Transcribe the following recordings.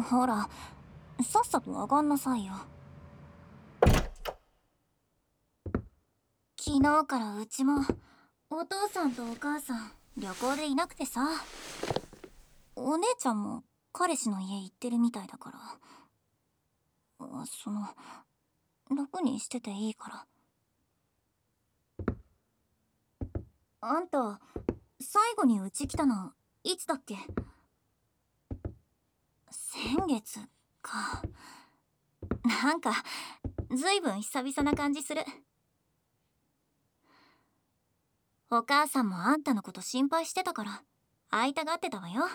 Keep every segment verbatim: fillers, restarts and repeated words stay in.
ほら、さっさと上がんなさいよ。昨日からうちもお父さんとお母さん旅行でいなくてさ、お姉ちゃんも彼氏の家行ってるみたいだから、あその楽にしてていいから。あんた最後にうち来たのいつだっけ？先月か。なんかずいぶん久々な感じする。お母さんもあんたのこと心配してたから会いたがってたわよ。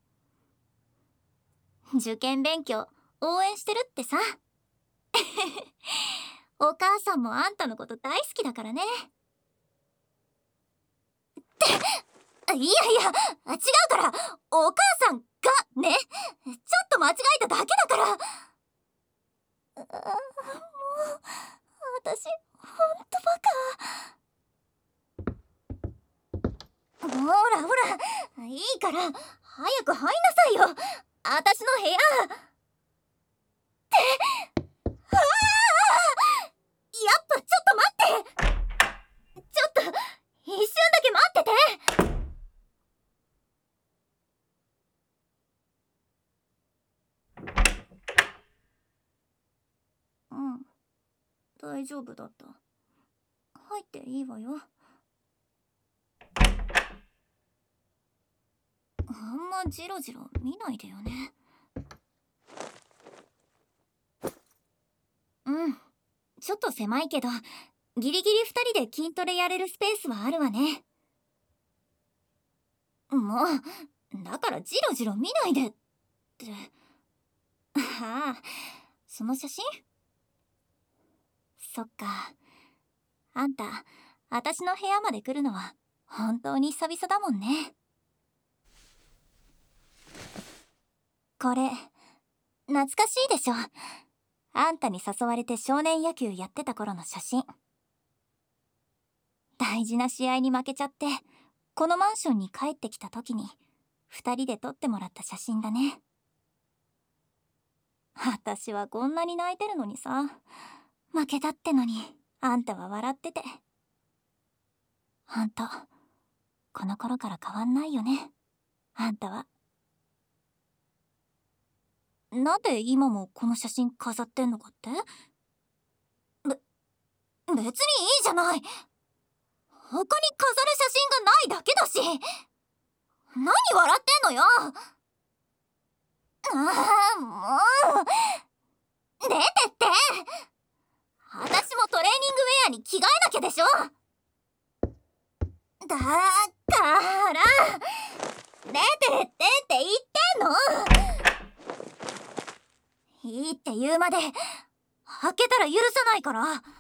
受験勉強応援してるってさ。お母さんもあんたのこと大好きだからね。っていやいや違うから、お母さんがね、ちょっと間違えただけだから。あもう私ほんとバカ。ほらほらいいから早く入んなさいよ、私の部屋。ってああやっぱちょっと待って、ちょっと一瞬だけ待ってて。うん、大丈夫だった。入っていいわよ。あんまジロジロ見ないでよね。うん、ちょっと狭いけどギリギリふたりで筋トレやれるスペースはあるわね。もうだからジロジロ見ないでって。ああ、その写真？そっか。あんた私の部屋まで来るのは本当に久々だもんね。これ懐かしいでしょ。あんたに誘われて少年野球やってた頃の写真。大事な試合に負けちゃってこのマンションに帰ってきた時にふたりで撮ってもらった写真だね。私はこんなに泣いてるのにさ、負けたってのにあんたは笑ってて。ほんとこの頃から変わんないよね、あんたは。なんで今もこの写真飾ってんのかって？べ別にいいじゃない。他に飾る写真がないだけだし。何笑ってんのよ。ああもう出てって。私もトレーニングウェアに着替えなきゃでしょ。だから出てってって言ってんの。いいって言うまで開けたら許さないから。